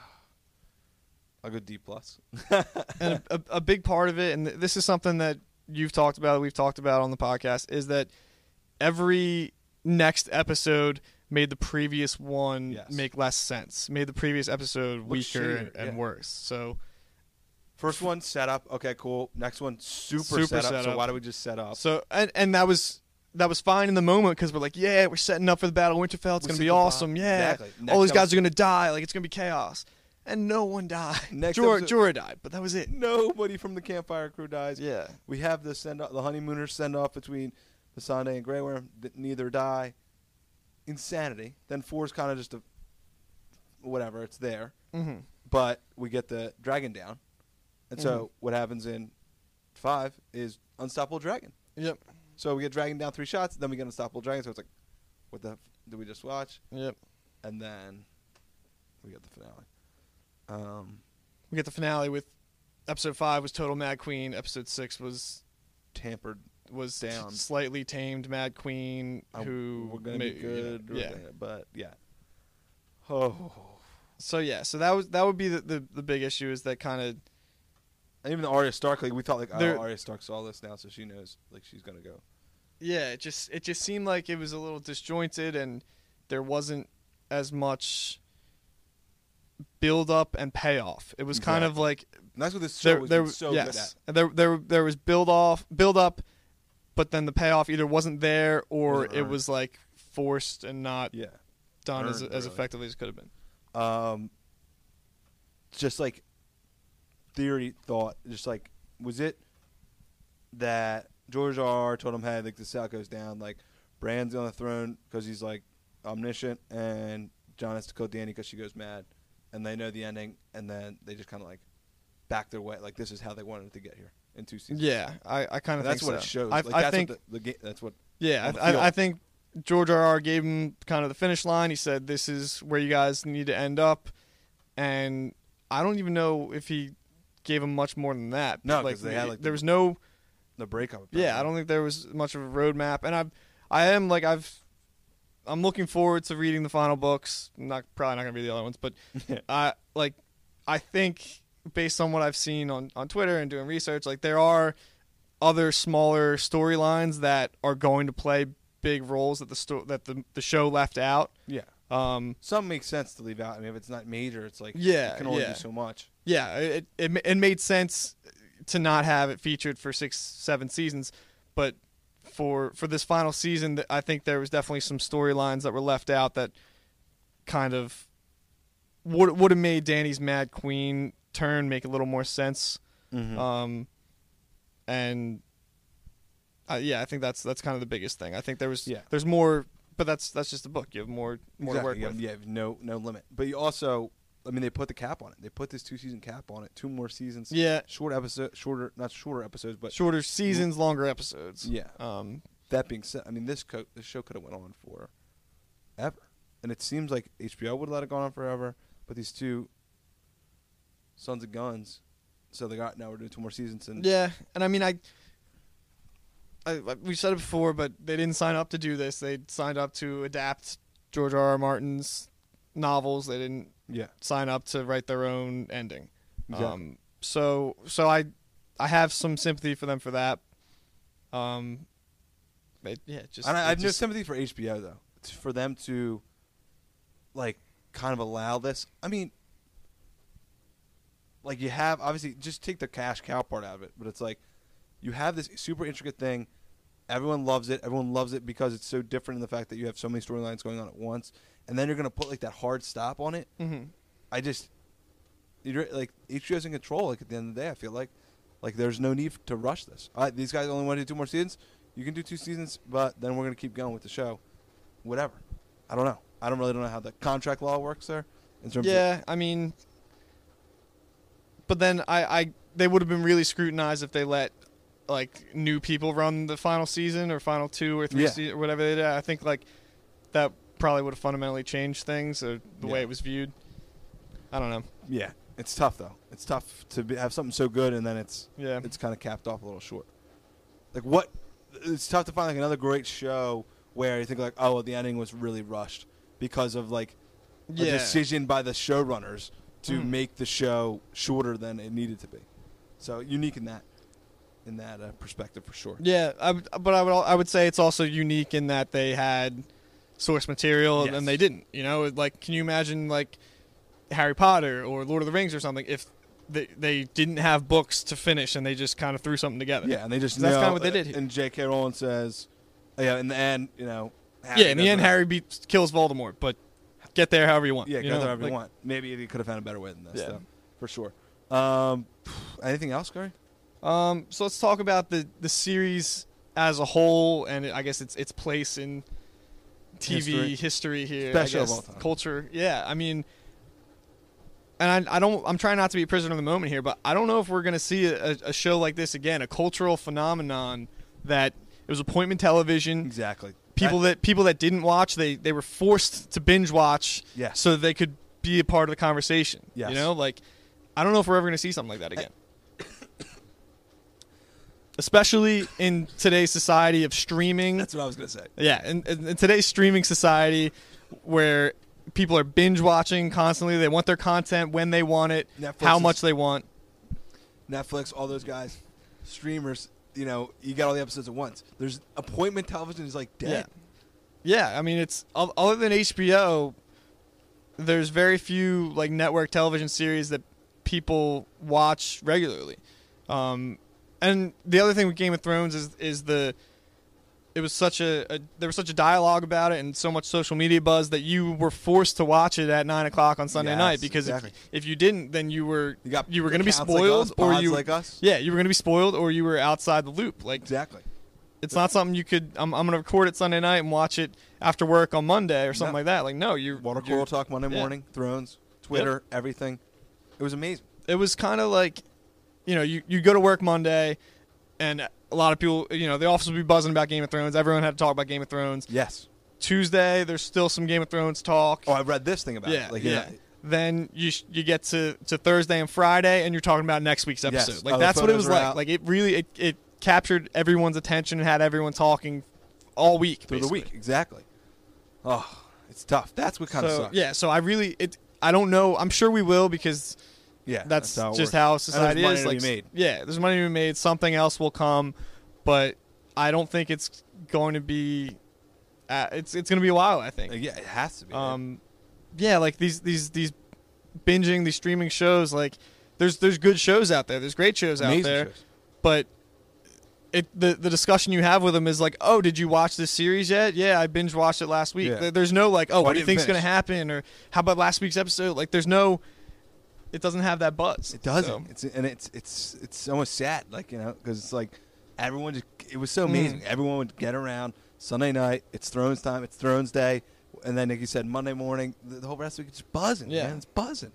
I'll go D plus. And a, a, a big part of it, and th- this is something that you've talked about, we've talked about on the podcast, is that every next episode made the previous one Yes. make less sense, made the previous episode Look weaker shittier, and, and yeah. worse. So, First one set up. Okay, cool. Next one super, Super set up. set So up. why do we just set up? so and and that was that was fine in the moment because we're like, yeah, we're setting up for the Battle of Winterfell. It's We're gonna setting be the awesome. vibe. Yeah, Exactly. all these Next guys are gonna die. Like it's gonna be chaos, and no one died. Next Jorah, episode- Jorah died, but that was it. Nobody from the campfire crew dies. Yeah, We have the send off, the honeymooners send off between the Sunday and Grey Worm that neither die. Insanity. Then four's kind of just a whatever. It's there, mm-hmm. but we get the dragon down, and so Mhm. what happens in five is unstoppable dragon. Yep, So we get dragon down three shots, then we get unstoppable dragon. So it's like, what the f- did we just watch? yep. And then we get the finale. Um, We get the finale with episode five was total Mad Queen. Episode six was tampered. was Down. slightly tamed Mad Queen, Um, who we're gonna ma- be you know, good. we're yeah. gonna- but yeah. Oh. So yeah, so that was that would be the the, the big issue is that kind of And even the Arya Stark, like we thought, like oh, There- Arya Stark saw this now, so she knows, like she's gonna go. yeah, it just it just seemed like it was a little disjointed and there wasn't as much build up and payoff. It was kind of Exactly. like And that's what this show there was there been so yes, good at. and there there there was build off build up, but then the payoff either wasn't there or Wasn't it earned. was like forced and not Yeah. done as earned, as really. effectively as it could have been. Um. Just like theory thought, just like was it that George R. R. told him, "Hey, like the South goes down, like Bran's on the throne because he's like omniscient, and Jon has to kill Dany because she goes mad, and they know the ending, and then they just kind of like back their way, like this is how they wanted it to get here in two seasons." Yeah, I, I kind of And that's think what so. it shows. I, like I that's think what the, the game. That's what. yeah, on the I, field. I, I think George R. R. gave him kind of the finish line. He said, "This is where you guys need to end up," and I don't even know if he gave him much more than that. No, like 'cause they had, like, there the- was no. The breakup. Yeah, I don't think there was much of a roadmap, and I, I am like I've, I'm looking forward to reading the final books. I'm not probably not gonna be the other ones, but I like, I think based on what I've seen on on Twitter and doing research, like there are other smaller storylines that are going to play big roles that the sto- that the the show left out. Yeah. Um, Some makes sense to leave out. I mean, if it's not major, it's like Yeah, you can only yeah. do so much. yeah, it, it it made sense to not have it featured for six, seven seasons, but for for this final season, th- I think there was definitely some storylines that were left out that kind of would would have made Dany's Mad Queen turn make a little more sense. Mm-hmm. Um, and uh, yeah, I think that's that's kind of the biggest thing. I think there was Yeah. there's more, but that's that's just a book. You have more more to work exactly. with. Yeah, you have no no limit. But you also, I mean, they put the cap on it. They put this two season cap on it. Two more seasons. Yeah, Short episode, shorter, not shorter episodes, but shorter seasons, longer episodes. yeah. Um, That being said, I mean, this co- this show could have went on for ever, and it seems like H B O would let it go on forever. But these two sons of guns, so they got now we're doing two more seasons, and Yeah, and I mean, I, I, I- we said it before, but they didn't sign up to do this. They signed up to adapt George R. R. Martin's novels. They didn't yeah, sign up to write their own ending. Exactly. Um, so, so I, I have some sympathy for them for that. Um, it, yeah, it just and I, I it have no just- sympathy for H B O though, t- for them to, like, kind of allow this. I mean, like you have obviously just take the cash cow part out of it, but it's like you have this super intricate thing. Everyone loves it. Everyone loves it because it's so different in the fact that you have so many storylines going on at once, and then you're gonna put like that hard stop on it. Mm-hmm. I just, you're, like H B O's in control. Like at the end of the day, I feel like, like there's no need to rush this. All right, these guys only want to do two more seasons. You can do two seasons, but then we're gonna keep going with the show. Whatever. I don't know. I don't really don't know how the contract law works there. In terms Yeah, of, I mean, but then I, I they would have been really scrutinized if they let like new people run the final season or final two or three Yeah. se- or whatever they did. I think like that probably would have fundamentally changed things or the Yeah. way it was viewed. I don't know. yeah, it's tough though. It's tough to be, have something so good and then it's Yeah. it's kind of capped off a little short. Like what? It's tough to find like another great show where you think like, oh, well, the ending was really rushed because of like a Yeah. decision by the showrunners to Mm. make the show shorter than it needed to be. So unique in that in that uh, perspective for sure. Yeah, I would, but I would al- I would say it's also unique in that they had source material Yes. and they didn't. You know, like can you imagine like Harry Potter or Lord of the Rings or something if they they didn't have books to finish and they just kind of threw something together? Yeah, and they just So that's know- kinda what they did here. And J K. Rowling says, yeah, in the end, you know. Yeah, in the doesn't- end, Harry beats kills Voldemort, but get there however you want. Yeah, you get know? there however like, you want. Maybe they could have found a better way than this, Yeah. though, for sure. Um, anything else, Gary? Um, so let's talk about the, the series as a whole, and it, I guess its its place in T V History. history, here. Best I show of guess, all time. culture. Yeah, I mean, and I, I don't. I'm trying not to be a prisoner of the moment here, but I don't know if we're gonna see a, a show like this again, a cultural phenomenon that it was appointment television. Exactly. People that people that didn't watch, they they were forced to binge watch, Yes. so that they could be a part of the conversation. Yes. You know, like I don't know if we're ever going to see something like that again. Especially in today's society of streaming. That's what I was going to say. Yeah, in, in, in today's streaming society where people are binge watching constantly, they want their content when they want it, Netflix how is- much they want. Netflix, all those guys, streamers, you know, you got all the episodes at once. There's appointment television is like dead. Yeah, I mean, it's o- other than H B O, there's very few like network television series that people watch regularly. Um, and the other thing with Game of Thrones is is the it was such a, a there was such a dialogue about it and so much social media buzz that you were forced to watch it at nine o'clock on Sunday Yes, night because exactly. if, if you didn't, then you were You got you were going to be accounts like spoiled us, or pods you like us. yeah you were going to be spoiled or you were outside the loop. Like Exactly. it's not something you could. I'm, I'm going to record it Sunday night and watch it after work on Monday or something No. like that. Like no, you. Water you're- Coral Talk Monday yeah. morning, Thrones, Twitter, everything. It was amazing. It was kind of like, you know, you you go to work Monday, and a lot of people, you know, the office would be buzzing about Game of Thrones. Everyone had to talk about Game of Thrones. Yes. Tuesday, there's still some Game of Thrones talk. Oh, I read this thing about yeah, it. Like, yeah. yeah. Then you sh- you get to, to Thursday and Friday, and you're talking about next week's Yes. episode. Like Oh, the that's what it photos was are like. out. Like it really it, it captured everyone's attention and had everyone talking all week Through the basically. week. Exactly. Oh, it's tough. That's what kind of So sucks. yeah, so I really it. I don't know. I'm sure we will because Yeah. that's, how it just works. how And society there's is. money Like, to be made. yeah, there's money to be made. Something else will come, but I don't think it's going to be. Uh, it's it's going to be a while. I think. Uh, Yeah, it has to be. Um, yeah, like these these these binging these streaming shows. Like, there's there's good shows out there. There's great shows Amazing out there, shows. but. It, the the discussion you have with them is like, oh, did you watch this series yet? Yeah, I binge watched it last week. Yeah. There- There's no like, oh, Oh, I what do you didn't think's going to finish. happen, or how about last week's episode? Like, there's no, it doesn't have that buzz. It doesn't. So, It's and it's it's it's almost sad, like you know, because it's like everyone just. It was so Mm. amazing. Everyone would get around Sunday night. It's Thrones time. It's Thrones Day, and then like you said, Monday morning, the, the whole rest of the week is just buzzing. Yeah. man. It's buzzing.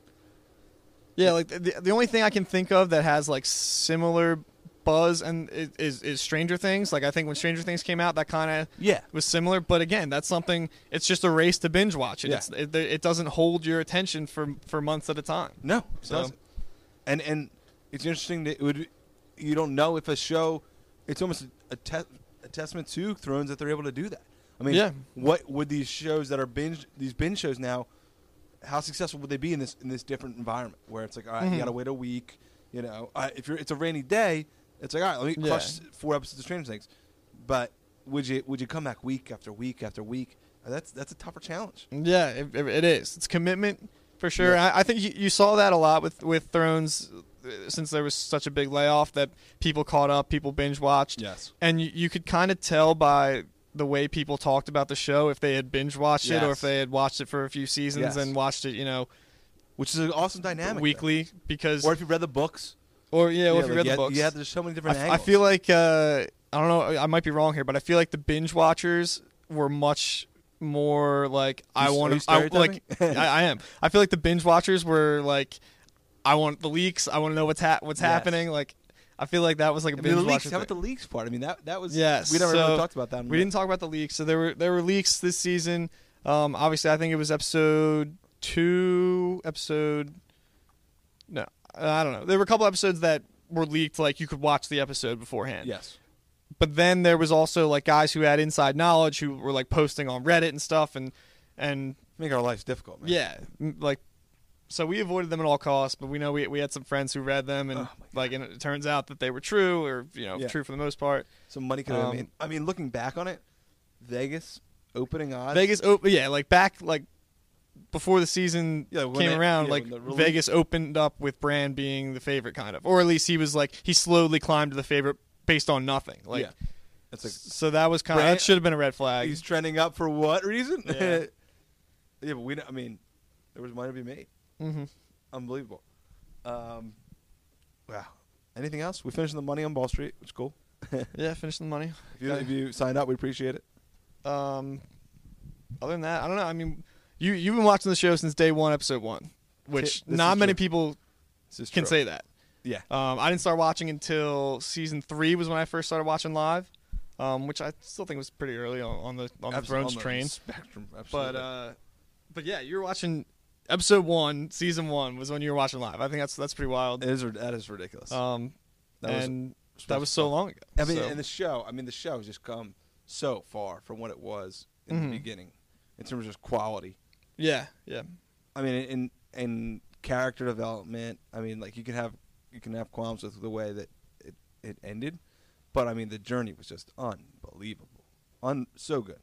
yeah, like the the only thing I can think of that has like similar buzz and is is, is Stranger Things. Like I think when Stranger Things came out, that kind of Yeah. was similar. But again, that's something. It's just a race to binge watch it. Yeah. It's, it. It doesn't hold your attention for for months at a time. No, it So- doesn't. And and it's interesting that it would. You don't know if a show. It's almost a, a, te- a testament to Thrones that they're able to do that. I mean, Yeah. what would these shows that are binge these binge shows now? How successful would they be in this in this different environment where it's like, all right, Mhm. you got to wait a week. You know, uh, if you're it's a rainy day, it's like, all right, let me Yeah. crush four episodes of Stranger Things. But would you would you come back week after week after week? Uh, That's that's a tougher challenge. Yeah, it, it is. It's commitment for sure. Yeah. I, I think you, you saw that a lot with with Thrones uh, since there was such a big layoff that people caught up, people binge watched. Yes. And you, you could kind of tell by the way people talked about the show if they had binge watched yes. it or if they had watched it for a few seasons yes. and watched it, you know, which is an awesome dynamic. Weekly, though. because or if you read the books, or yeah, or yeah if you like read you the had, books. Yeah, there's so many different I, I angles. feel like uh, I don't know, I might be wrong here, but I feel like the binge watchers were much more like I You- want are to you like stereotyping? I, I am. I feel like the binge watchers were like I want the leaks. I want to know what's ha- what's Yes. happening. Like I feel like that was like a I binge mean, the leaks. watcher How about thing. the leaks part? I mean, that that was. Yes, We never so really talked about that. We didn't talk about the leaks. So there were there were leaks this season. Um, obviously, I think it was episode two. Episode. No, I don't know. There were a couple episodes that were leaked. Like you could watch the episode beforehand. Yes. But then there was also like guys who had inside knowledge who were like posting on Reddit and stuff, and and Make our lives difficult, man. yeah, m- like so we avoided them at all costs. But we know we we had some friends who read them, and Oh, my God. like and it turns out that they were true, or you know Yeah. true for the most part. Some money could have Um, made. I mean, looking back on it, Vegas opening odds. Vegas, op- yeah, like back like before the season Yeah, when came they- around, yeah, like when the release- Vegas opened up with Brand being the favorite, kind of, or at least he was like he slowly climbed to the favorite based on nothing. Like, yeah. It's like so that was kind of Brand- that should have been a red flag. he's trending up for what reason? Yeah. yeah, but we. don't- I mean, there was money to be made. hmm Unbelievable. Um, wow. Anything else? We finished the money on Ball Street, which is cool. Yeah, finish the money. If you, if you signed up, we appreciate it. Um, other than that, I don't know. I mean, you you've been watching the show since day one, episode one, which This not is many true. people This is can true. say that. Yeah. Um, I didn't start watching until season three was when I first started watching live, um, which I still think was pretty early on, on the on the Absol- Thrones on the train. Spectrum. But Absolutely. uh, but yeah, you were watching episode one, season one was when you were watching live. I think that's that's pretty wild. it is, that is ridiculous. Um, That was and that was so long ago. I mean, so. and the show. I mean, the show has just come so far from what it was in Mhm. the beginning, in terms of just quality. yeah, yeah, I mean, in in character development. I mean, like you can have you can have qualms with the way that it, it ended, but I mean, the journey was just unbelievable, un so good,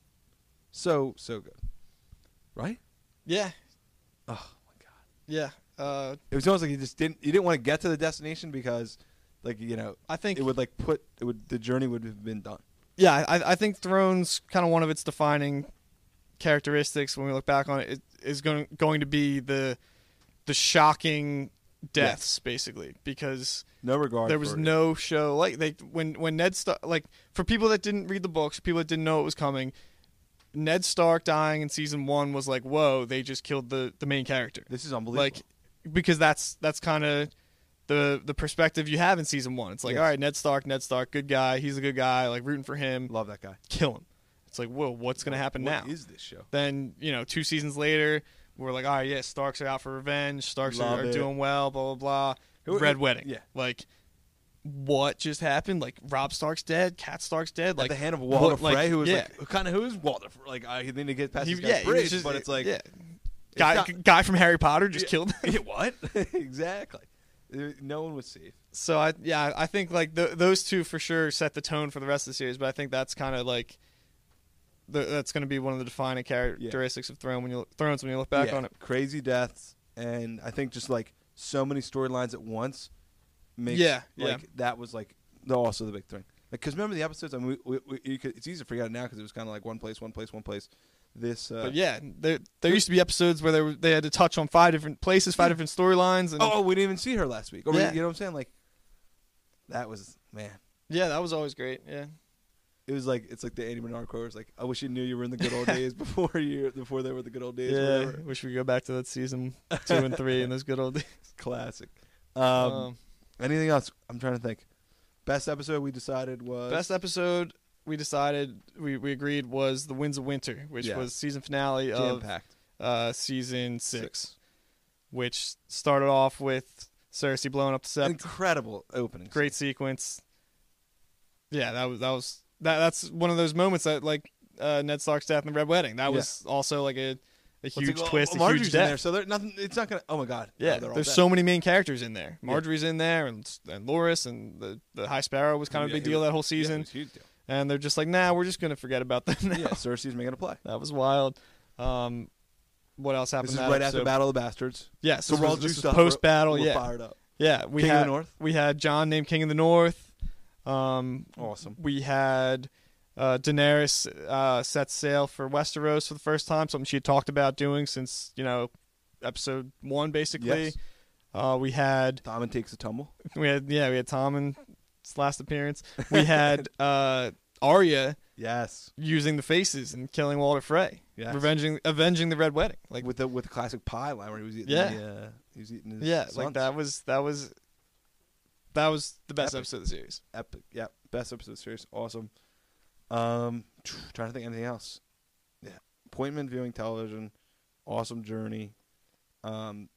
so so good, right? yeah, Oh my god, yeah. Uh, it was almost like you just didn't you didn't want to get to the destination because, like you know, I think it would like put it would the journey would have been done. Yeah, I, I think Thrones, kind of one of its defining characteristics when we look back on it, it is going going to be the the shocking deaths, basically, because No regard. there was for no show like they when when Ned Stark, like for people that didn't read the books, people that didn't know it was coming, Ned Stark dying in season one was like, whoa, they just killed the the main character, This is unbelievable. like because that's that's kind of the the perspective you have in season one. It's like, Yes. all right, Ned Stark, Ned Stark, good guy, he's a good guy, like rooting for him, love that guy. kill him. It's like, whoa, what's going to happen What now? is this show? Then, you know, two seasons later, we're like, all right, yeah, Starks are out for revenge. Starks Love are, are it. doing well, blah, blah, blah. Who- Red who- Wedding. yeah. Like, what just happened? Like, Robb Stark's dead. Cat Stark's dead. Like, At the hand of Walder what- like, Frey, who was yeah. like, kind of who is Walder? Frey? Like, I need to get past he, this yeah, guy's he was bridge, just- but it's like, yeah. it's Guy, not- guy from Harry Potter just Yeah. killed him. Yeah, what? Exactly. Uh, No one was safe. So, I yeah, I think, like, th- those two for sure set the tone for the rest of the series, but I think that's kind of, like, the, that's going to be one of the defining characteristics of Throne when you, Thrones when you look back Yeah, on it. crazy deaths, and I think just like so many storylines at once makes Yeah, yeah. like that was like the, also the big thing. Like, because remember the episodes? I mean, we, we, we, you could, it's easy to forget it now because it was kind of like one place, one place, one place. This, uh, But yeah, there there used to be episodes where they were, they had to touch on five different places, five different storylines, and oh, oh, we didn't even see her last week. Or we- Yeah. you know what I'm saying? Like, that was man. yeah, that was always great. Yeah, It was like it's like the Andy Bernard quote. It's like, I wish you knew you were in the good old days before you before they were the good old days. or yeah. whatever. Wish we could go back to that season two and three in those good old days. Classic. Um, Um, anything else? I'm trying to think. Best episode we decided was best episode we decided we, we agreed was the Winds of Winter, which Yeah. was season finale jam of packed. uh, season six, which started off with Cersei blowing up the Sept. Incredible opening. Great sequence. Yeah, that was that was that. That's one of those moments that like uh, Ned Stark's death in the Red Wedding. That was also like a, a Well, it's huge like, oh, twist, a Marjorie's huge in death. there, so there nothing. It's not gonna. Oh my god. Yeah, Oh, they're all there's dead. so many main characters in there. Marjorie's in there, and and Loras, and the the High Sparrow was kind of a Yeah, big he deal was- that whole Yeah, it season. was a huge deal. And they're just like, nah, we're just gonna forget about them now. Yeah, Cersei's making a play. That was wild. Um, what else happened? This is that right episode? after Battle of the Bastards. Yes, So this we're all was, this juiced was up. post battle. We're Yeah, fired up. Yeah, we King had of the North. we had Jon named King of the North. Um, Awesome. We had uh, Daenerys uh, set sail for Westeros for the first time, something she had talked about doing since, you know, episode one, basically. Yes. Uh, we had Tommen takes a tumble. we had yeah we had Tommen's last appearance. We had uh, Arya Yes. using the faces and killing Walder Frey, Yes. revenging avenging the Red Wedding. Like with the with the classic pie line where he was eating. Yeah. The, uh, he was eating his. yeah, sons. like that was that was that was the best Epic. episode of the series. Epic. Yeah. Best episode of the series. Awesome. Um, trying to think of anything else. Yeah. Appointment viewing television. Awesome journey. Um,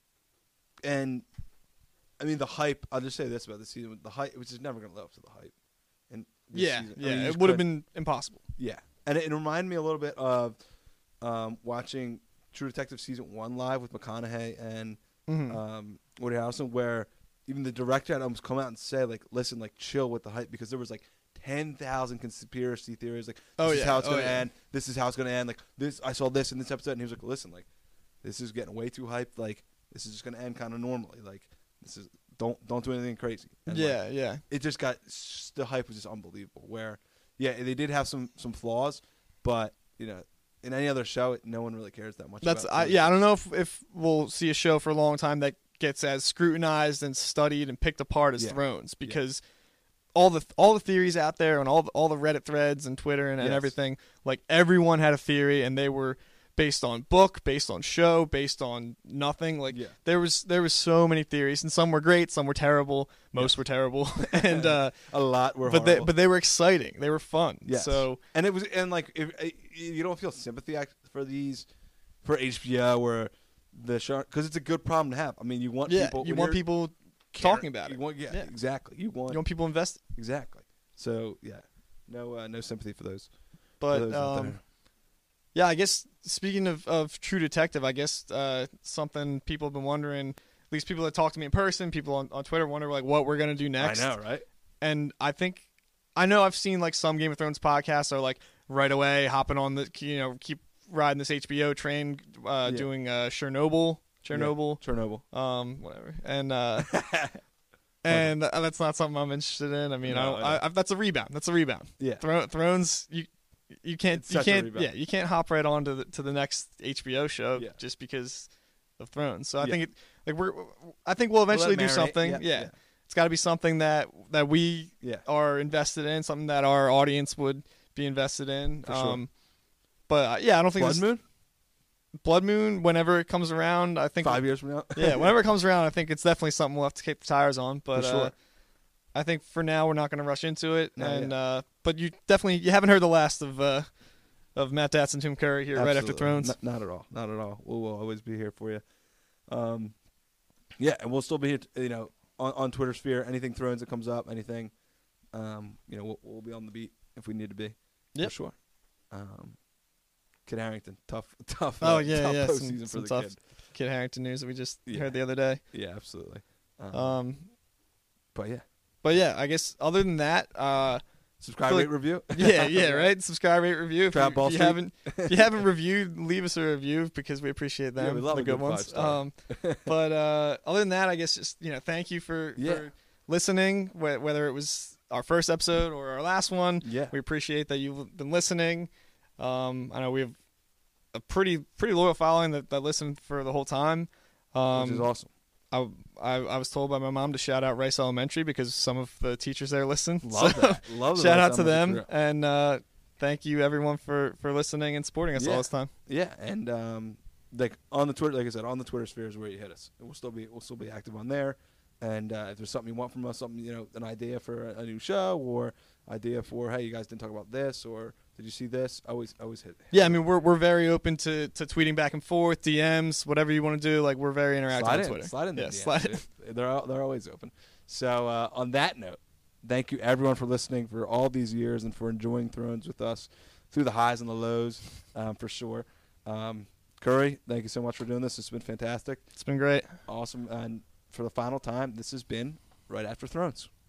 and I mean the hype. I'll just say this about the season: the hype, which is never going to live up to the hype. And this Yeah, season, I yeah, mean, you it just would have couldn't- been impossible. Yeah, and it, it reminded me a little bit of um, watching True Detective season one live with McConaughey and Mhm. um, Woody Harrelson, where even the director had almost come out and say, like, listen, like, chill with the hype, because there was like ten thousand conspiracy theories, like, this Oh, is yeah. how it's Oh, gonna yeah. end, this is how it's gonna end, like, this, I saw this in this episode, and he was like, listen, like, this is getting way too hyped, like, this is just gonna end kind of normally, like, this is don't don't do anything crazy. And, like, Yeah, yeah. it just got the hype was just unbelievable. Where, yeah, they did have some some flaws, but you know, in any other show, it, no one really cares that much. That's about I, those yeah. I don't things. know if if we'll see a show for a long time that gets as scrutinized and studied and picked apart as Yeah. Thrones, because all the all the theories out there and all the, all the Reddit threads and Twitter and, and Yes. everything, like everyone had a theory, and they were based on book, based on show, based on nothing. Like Yeah. there was there was so many theories, and some were great, some were terrible, most were terrible, and uh, a lot were, but they horrible. but they were exciting, they were fun. Yes. So and it was and like if uh, you don't feel sympathy act- for these for H B O or the show, because it's a good problem to have. I mean, you want yeah, people you when want you're people caring- talking about you it. Want, yeah, Yeah. exactly. You want, You want people invested. exactly. So yeah, no uh, no sympathy for those. for But those out um, there. yeah, I guess speaking of, of True Detective, I guess uh, something people have been wondering, at least people that talk to me in person, people on, on Twitter wonder like what we're gonna do next. I know, right? And I think I know I've seen like some Game of Thrones podcasts are like right away hopping on the you know keep riding this H B O train, uh, Yeah. doing uh, Chernobyl, Chernobyl, Chernobyl. um, whatever, and uh, and uh, that's not something I'm interested in. I mean, I No, don't, I know. I, I, that's a rebound. That's a rebound. Yeah. Thro- Thrones, you you can't It's you such a can't rebound. yeah you can't hop right on to the to the next H B O show Yeah. just because of Thrones. So I Yeah. think it like we're I think we'll eventually do marinate. something. Yeah, Yeah, yeah. it's got to be something that that we Yeah. are invested in, something that our audience would be invested in. For sure. Um, but uh, yeah, I don't think Blood this- Moon? Blood Moon, whenever it comes around, I think Five years from now? yeah, whenever it comes around, I think it's definitely something we'll have to kick the tires on. But For sure. uh, I think for now we're not going to rush into it. No, and yeah. uh, but you definitely you haven't heard the last of uh, of Matt Datz and Tim Curry here right after Absolutely. Thrones. Not, not at all. Not at all. We'll, we'll always be here for you. Um, yeah, and we'll still be here, t- you know, on, on Twitter sphere. Anything Thrones that comes up, anything, um, you know, we'll, we'll be on the beat if we need to be. Yep. For sure. Um, Kid Harington, tough, tough. Oh uh, yeah, tough yeah, some, postseason some for the tough kid. Kid Harington news that we just Yeah. heard the other day. Yeah, absolutely. Um, Um, but yeah, but yeah, I guess other than that, uh, subscribe, feel rate, like- review. yeah, yeah, right. Subscribe, rate, review. If, Trap you, Ball if you Street. haven't, if you haven't reviewed, leave us a review because we appreciate them. Yeah, we love the a good, good ones. five-star. Um, but uh, other than that, I guess just you know, thank you for, Yeah. for listening. Wh- whether it was our first episode or our last one, Yeah. we appreciate that you've been listening. Um, I know we have a pretty pretty loyal following that, that listened for the whole time. Um, Which is awesome. I, I I was told by my mom to shout out Rice Elementary because some of the teachers there listen. Love So, that. Love the shout Rice out to them, Elementary crew. and uh, thank you everyone for, for listening and supporting us all Yeah. this time. Yeah, and um, like on the Twitter, like I said, on the Twitter sphere is where you hit us. And we'll still be we'll still be active on there. And uh, if there's something you want from us, something you know, an idea for a, a new show, or idea for hey, you guys didn't talk about this, or did you see this? Always, always hit. Yeah, I mean we're we're very open to, to tweeting back and forth, D Ms, whatever you want to do. Like we're very interactive slide on in, Twitter. slide in. Yeah, the D Ms, slide in. dude. They're al- they're always open. So uh, on that note, thank you everyone for listening for all these years and for enjoying Thrones with us through the highs and the lows, um, for sure. Um, Curry, thank you so much for doing this. It's been fantastic, It's been great. awesome, and for the final time, this has been Right After Thrones.